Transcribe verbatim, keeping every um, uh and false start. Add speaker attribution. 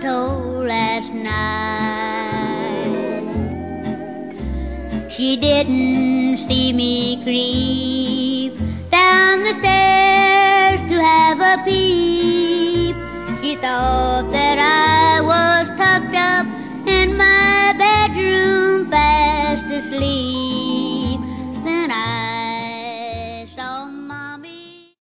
Speaker 1: told last night. She didn't see me creep down the stairs to have a peep. She thought that I was tucked up in my bedroom